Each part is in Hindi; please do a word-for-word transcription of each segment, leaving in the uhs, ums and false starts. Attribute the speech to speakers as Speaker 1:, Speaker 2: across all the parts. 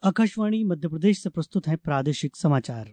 Speaker 1: आकाशवाणी मध्य प्रदेश से प्रस्तुत हैं प्रादेशिक समाचार।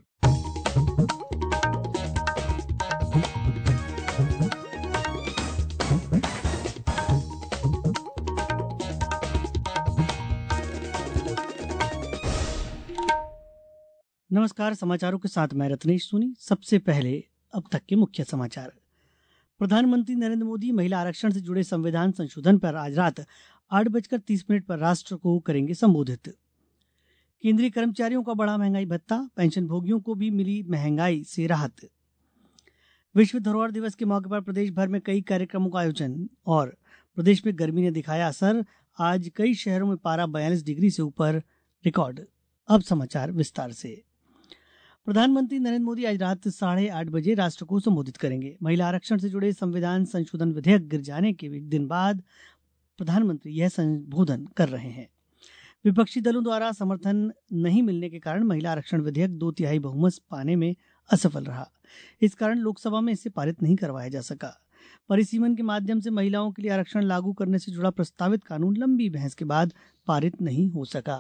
Speaker 1: नमस्कार, समाचारों के साथ मैं रत्नेश सोनी। सबसे पहले अब तक के मुख्य समाचार। प्रधानमंत्री नरेंद्र मोदी महिला आरक्षण से जुड़े संविधान संशोधन पर आज रात आठ बजकर तीस मिनट पर राष्ट्र को करेंगे संबोधित। केंद्रीय कर्मचारियों का बढ़ा महंगाई भत्ता, पेंशन भोगियों को भी मिली महंगाई से राहत। विश्व धरोहर दिवस के मौके पर प्रदेश भर में कई कार्यक्रमों का आयोजन और प्रदेश में गर्मी ने दिखाया असर। आज कई शहरों में पारा बयालीस डिग्री से ऊपर रिकॉर्ड। अब समाचार विस्तार से। प्रधानमंत्री नरेंद्र मोदी आज रात साढ़े आठ बजे राष्ट्र को संबोधित करेंगे। महिला आरक्षण से जुड़े संविधान संशोधन विधेयक गिर जाने के एक दिन बाद प्रधानमंत्री यह संबोधन कर रहे हैं। विपक्षी दलों द्वारा समर्थन नहीं मिलने के कारण महिला आरक्षण विधेयक दो तिहाई बहुमत पाने में असफल रहा। इस कारण लोकसभा में इसे पारित नहीं करवाया जा सका। परिसीमन के माध्यम से महिलाओं के लिए आरक्षण लागू करने से जुड़ा प्रस्तावित कानून लंबी बहस के बाद पारित नहीं हो सका।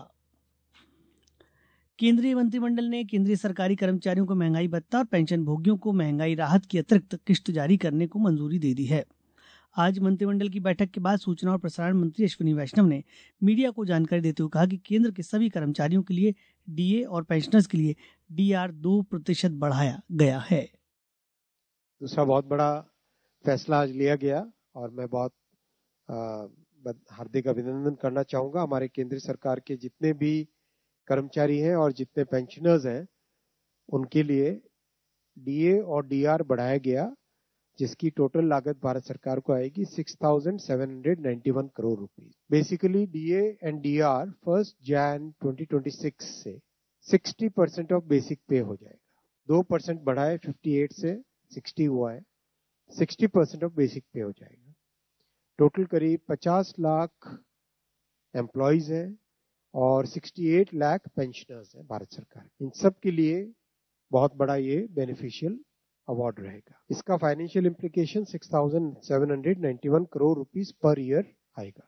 Speaker 1: केंद्रीय मंत्रिमंडल ने केंद्रीय सरकारी कर्मचारियों को महंगाई भत्ता और पेंशन भोगियों को महंगाई राहत की अतिरिक्त किश्त जारी करने को मंजूरी दे दी है। आज मंत्रिमंडल की बैठक के बाद सूचना और प्रसारण मंत्री अश्विनी वैष्णव ने मीडिया को जानकारी देते हुए कहा कि केंद्र के सभी कर्मचारियों के लिए डीए और पेंशनर्स के लिए डीआर दो प्रतिशत बढ़ाया गया है।
Speaker 2: दूसरा बहुत बड़ा फैसला आज लिया गया और मैं बहुत हार्दिक अभिनंदन करना चाहूंगा हमारे केंद्र सरकार के जितने भी कर्मचारी हैं और जितने पेंशनर्स हैं उनके लिए डीए और डीआर बढ़ाया गया, जिसकी टोटल लागत भारत सरकार को आएगी six thousand seven hundred ninety one crore rupees. Basically DA and DR first Jan twenty twenty six से sixty percent of basic pay हो जाएगा। दो परसेंट बढ़ा है, अट्ठावन से साठ हुआ है, sixty percent of basic pay हो जाएगा। टोटल करीब पचास लाख एम्प्लॉयज हैं और अड़सठ लाख पेंशनर्स हैं भारत सरकार। इन सब के लिए बहुत बड़ा ये बेनिफिशियल अवार्ड रहेगा। इसका financial implication six thousand seven hundred ninety one crore rupees per year आएगा।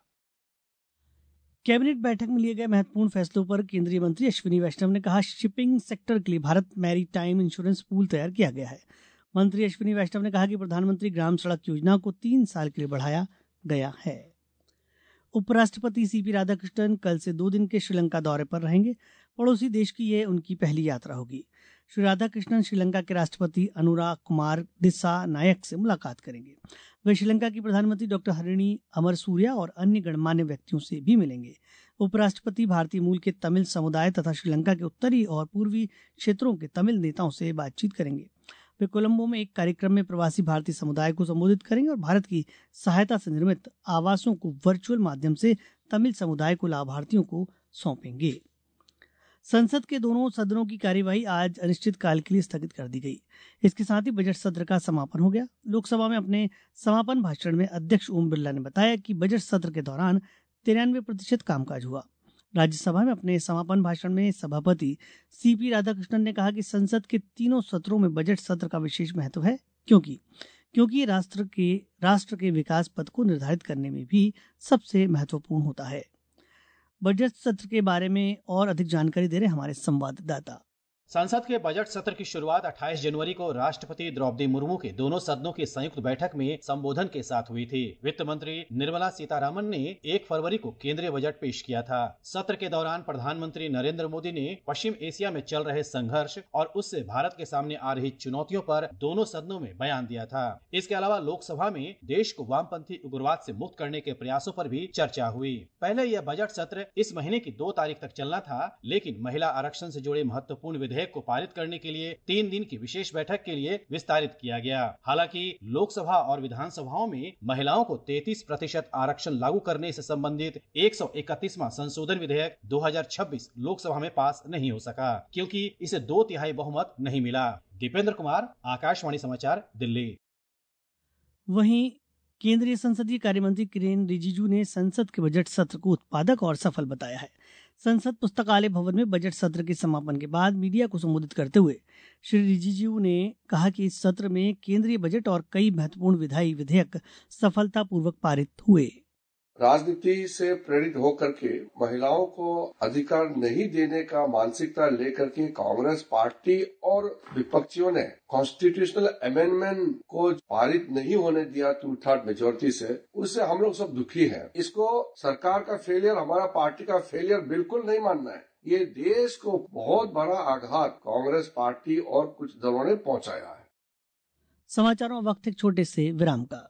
Speaker 1: कैबिनेट बैठक में लिए गए महत्वपूर्ण फैसलों पर केंद्रीय मंत्री अश्विनी वैष्णव ने कहा, शिपिंग सेक्टर के लिए भारत मैरीटाइम इंश्योरेंस पूल तैयार किया गया है। मंत्री अश्विनी वैष्णव ने कहा कि प्रधानमंत्री ग्राम सड़क योजना को तीन साल के लिए बढ़ाया गया है। उपराष्ट्रपति सीपी राधाकृष्णन कल से दो दिन के श्रीलंका दौरे पर रहेंगे। पड़ोसी देश की यह उनकी पहली यात्रा होगी। श्री राधाकृष्णन श्रीलंका के राष्ट्रपति अनुराग कुमार दिस्सानायक से मुलाकात करेंगे। वे श्रीलंका की प्रधानमंत्री डॉक्टर हरिणी अमरसूरिया और अन्य गणमान्य व्यक्तियों से भी मिलेंगे। उपराष्ट्रपति भारतीय मूल के तमिल समुदाय तथा श्रीलंका के उत्तरी और पूर्वी क्षेत्रों के तमिल नेताओं से बातचीत करेंगे। वे कोलंबो में एक कार्यक्रम में प्रवासी भारतीय समुदाय को संबोधित करेंगे और भारत की सहायता से निर्मित आवासों को वर्चुअल माध्यम से तमिल समुदाय को लाभार्थियों को सौंपेंगे। संसद के दोनों सदनों की कार्यवाही आज अनिश्चितकाल के लिए स्थगित कर दी गई। इसके साथ ही बजट सत्र का समापन हो गया। लोकसभा में अपने समापन भाषण में अध्यक्ष ओम बिरला ने बताया कि बजट सत्र के दौरान तिरानवे प्रतिशत कामकाज हुआ। राज्यसभा में अपने समापन भाषण में सभापति सीपी राधाकृष्णन ने कहा कि संसद के तीनों सत्रों में बजट सत्र का विशेष महत्व है, क्योंकि क्योंकि ये राष्ट्र के राष्ट्र के विकास पथ को निर्धारित करने में भी सबसे महत्वपूर्ण होता है। बजट सत्र के बारे में और अधिक जानकारी दे रहे हमारे संवाददाता।
Speaker 3: संसद के बजट सत्र की शुरुआत अट्ठाईस जनवरी को राष्ट्रपति द्रौपदी मुर्मू के दोनों सदनों की संयुक्त बैठक में संबोधन के साथ हुई थी। वित्त मंत्री निर्मला सीतारामन ने एक फरवरी को केंद्रीय बजट पेश किया था। सत्र के दौरान प्रधानमंत्री नरेंद्र मोदी ने पश्चिम एशिया में चल रहे संघर्ष और उससे भारत के सामने आ रही चुनौतियों पर दोनों सदनों में बयान दिया था। इसके अलावा लोकसभा में देश को वामपंथी उग्रवाद से मुक्त करने के प्रयासों पर भी चर्चा हुई। पहले यह बजट सत्र इस महीने की दो तारीख तक चलना था, लेकिन महिला आरक्षण से जुड़े महत्वपूर्ण विधेयक को पारित करने के लिए तीन दिन की विशेष बैठक के लिए विस्तारित किया गया। हालांकि लोकसभा और विधानसभाओं में महिलाओं को तैंतीस प्रतिशत आरक्षण लागू करने से संबंधित एक सौ इकतीसवां संशोधन विधेयक दो हज़ार छब्बीस लोकसभा में पास नहीं हो सका, क्योंकि इसे दो तिहाई बहुमत नहीं मिला। दीपेंद्र कुमार, आकाशवाणी समाचार, दिल्ली।
Speaker 1: वहीं केंद्रीय संसदीय कार्यमंत्री किरेन रिजिजू ने संसद के बजट सत्र को उत्पादक और सफल बताया है। संसद पुस्तकालय भवन में बजट सत्र के समापन के बाद मीडिया को संबोधित करते हुए श्री रिजिजू ने कहा कि इस सत्र में केंद्रीय बजट और कई महत्वपूर्ण विधायी विधेयक सफलतापूर्वक पारित हुए।
Speaker 4: राजनीति से प्रेरित होकर के महिलाओं को अधिकार नहीं देने का मानसिकता लेकर के कांग्रेस पार्टी और विपक्षियों ने कॉन्स्टिट्यूशनल अमेंडमेंट को पारित नहीं होने दिया टू थर्ड मेजोरिटी से, उससे हम लोग सब दुखी हैं। इसको सरकार का फेलियर, हमारा पार्टी का फेलियर बिल्कुल नहीं मानना है। ये देश को बहुत बड़ा आघात कांग्रेस पार्टी और कुछ दलों ने पहुंचाया है।
Speaker 1: समाचारों में वक्त एक छोटे से विराम का।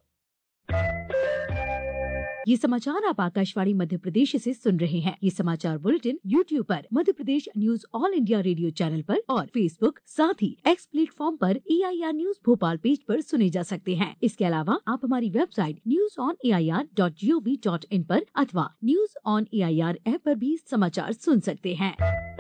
Speaker 5: ये समाचार आप आकाशवाणी मध्य प्रदेश से सुन रहे हैं। ये समाचार बुलेटिन यूट्यूब पर Madhya Pradesh news All India Radio channel पर और फेसबुक साथ ही एक्स प्लेटफॉर्म पर A I R news Bhopal page पर सुने जा सकते हैं। इसके अलावा आप हमारी website news on A I R dot G O V dot in पर अथवा news on A I R app पर भी समाचार सुन सकते हैं।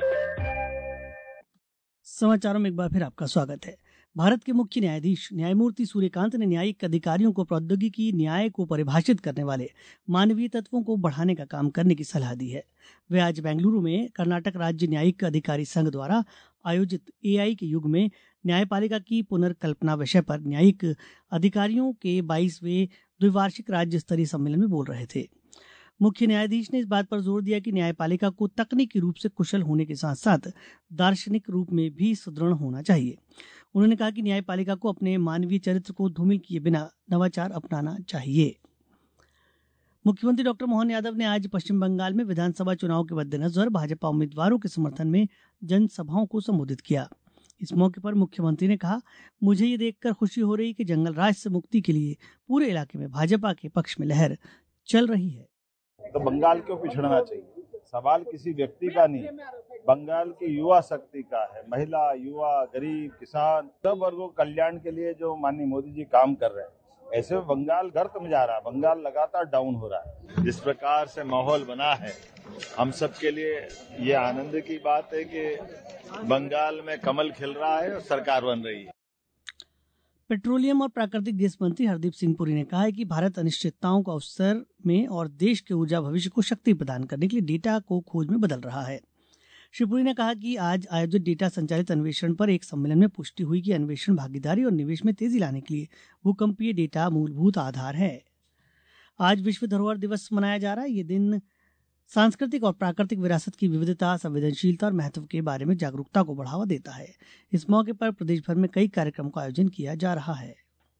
Speaker 1: समाचारों में एक बार फिर आपका स्वागत है। भारत के मुख्य न्यायाधीश न्यायमूर्ति सूर्यकांत ने न्यायिक अधिकारियों को प्रौद्योगिकी न्याय को परिभाषित करने वाले मानवीय तत्वों को बढ़ाने का काम करने की सलाह दी है। वे आज बेंगलुरु में कर्नाटक राज्य न्यायिक अधिकारी संघ द्वारा आयोजित ए आई के युग में न्यायपालिका की पुनर्कल्पना विषय पर न्यायिक अधिकारियों के बाईसवें द्विवार्षिक राज्य स्तरीय सम्मेलन में बोल रहे थे। मुख्य न्यायाधीश ने इस बात पर जोर दिया कि न्यायपालिका को तकनीकी रूप से कुशल होने के साथ साथ दार्शनिक रूप में भी सुदृढ़ होना चाहिए। उन्होंने कहा कि न्यायपालिका को अपने मानवीय चरित्र को धूमिल किए बिना नवाचार अपनाना चाहिए। मुख्यमंत्री डॉक्टर मोहन यादव ने आज पश्चिम बंगाल में विधानसभा चुनाव के मद्देनजर भाजपा उम्मीदवारों के समर्थन में जनसभाओं को संबोधित किया। इस मौके पर मुख्यमंत्री ने कहा, मुझे ये देखकर खुशी हो रही कि जंगल राज से मुक्ति के लिए पूरे इलाके में भाजपा के पक्ष में लहर चल रही है।
Speaker 6: तो बंगाल क्यों पिछड़ना चाहिए? सवाल किसी व्यक्ति का नहीं, बंगाल की युवा शक्ति का है। महिला, युवा, गरीब, किसान, सब वर्गों के कल्याण के लिए जो माननीय मोदी जी काम कर रहे हैं, ऐसे में बंगाल गर्त में जा रहा है। बंगाल लगातार डाउन हो रहा है। जिस प्रकार से माहौल बना है, हम सब के लिए ये आनंद की बात है कि बंगाल में कमल खिल रहा है और सरकार बन रही है।
Speaker 1: पेट्रोलियम और प्राकृतिक गैस मंत्री हरदीप सिंह पुरी ने कहा है कि भारत अनिश्चितताओं को अवसर में और देश के ऊर्जा भविष्य को शक्ति प्रदान करने के लिए डेटा को खोज में बदल रहा है। श्री पुरी ने कहा कि आज आयोजित डेटा संचालित अन्वेषण पर एक सम्मेलन में पुष्टि हुई कि अन्वेषण भागीदारी और निवेश में तेजी लाने के लिए भूकंपीय डेटा मूलभूत आधार है। आज विश्व धरोहर दिवस मनाया जा रहा है। ये दिन सांस्कृतिक और प्राकृतिक विरासत की विविधता, संवेदनशीलता और महत्व के बारे में जागरूकता को बढ़ावा देता है। इस मौके पर प्रदेश भर में कई कार्यक्रमों का आयोजन किया जा रहा है।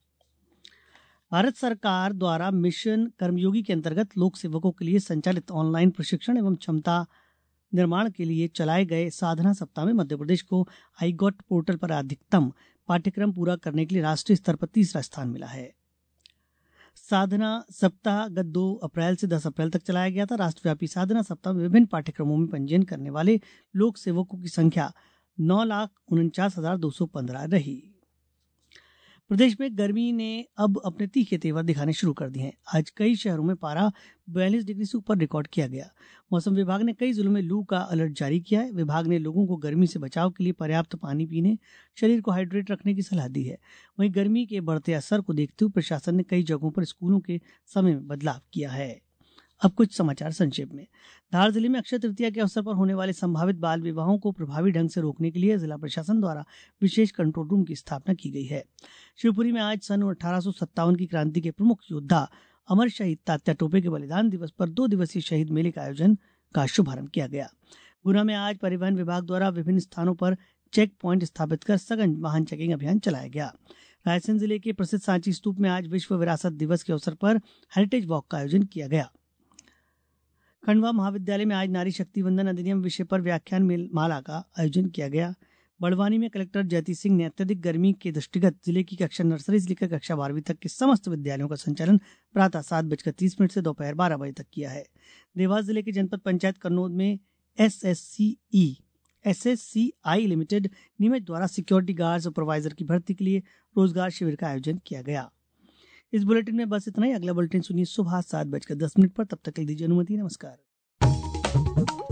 Speaker 1: भारत सरकार द्वारा मिशन कर्मयोगी के अंतर्गत लोक सेवकों के लिए संचालित ऑनलाइन प्रशिक्षण एवं क्षमता निर्माण के लिए चलाए गए साधना सप्ताह में मध्य प्रदेश को आई गॉट पोर्टल पर अधिकतम पाठ्यक्रम पूरा करने के लिए राष्ट्रीय स्तर पर तीसरा स्थान मिला है। साधना सप्ताह गत दो अप्रैल से दस अप्रैल तक चलाया गया था। राष्ट्रव्यापी साधना सप्ताह में विभिन्न पाठ्यक्रमों में पंजीयन करने वाले लोक सेवकों की संख्या नौ लाख उनचास हजार दो सौ पंद्रह रही। प्रदेश में गर्मी ने अब अपने तीखे तेवर दिखाने शुरू कर दिए हैं। आज कई शहरों में पारा बयालीस डिग्री से ऊपर रिकॉर्ड किया गया। मौसम विभाग ने कई जिलों में लू का अलर्ट जारी किया है। विभाग ने लोगों को गर्मी से बचाव के लिए पर्याप्त पानी पीने, शरीर को हाइड्रेट रखने की सलाह दी है। वहीं गर्मी के बढ़ते असर को देखते हुए प्रशासन ने कई जगहों पर स्कूलों के समय में बदलाव किया है। अब कुछ समाचार संक्षेप में। धार जिले में अक्षय तृतीया के अवसर पर होने वाले संभावित बाल विवाहों को प्रभावी ढंग से रोकने के लिए जिला प्रशासन द्वारा विशेष कंट्रोल रूम की स्थापना की गई है। शिवपुरी में आज सन अठारह सौ सत्तावन की क्रांति के प्रमुख योद्धा अमर शहीद तात्या टोपे के बलिदान दिवस पर दो दिवसीय शहीद मेले का आयोजन का शुभारंभ किया गया। गुना में आज परिवहन विभाग द्वारा विभिन्न स्थानों पर चेक प्वाइंट स्थापित कर सघन वाहन चेकिंग अभियान चलाया गया। रायसेन जिले के प्रसिद्ध सांची स्तूप में आज विश्व विरासत दिवस के अवसर पर हेरिटेज वॉक का आयोजन किया गया। खंडवा महाविद्यालय में आज नारी शक्ति वंदन अधिनियम विषय पर व्याख्यान माला का आयोजन किया गया। बड़वानी में कलेक्टर जयती सिंह ने अत्यधिक गर्मी के दृष्टिगत जिले की कक्षा नर्सरी से लेकर कक्षा बारहवीं तक के समस्त विद्यालयों का संचालन प्रातः सात बजकर तीस मिनट से दोपहर बारह बजे तक किया है। देवास जिले के जनपद पंचायत कन्नौज में S S C E S S C I limited निमेज द्वारा सिक्योरिटी गार्ड सुपरवाइजर की भर्ती के लिए रोजगार शिविर का आयोजन किया गया। इस बुलेटिन में बस इतना ही। अगला बुलेटिन सुनिए सुबह सात बजकर दस मिनट पर। तब तक के लिए दीजिए अनुमति। नमस्कार।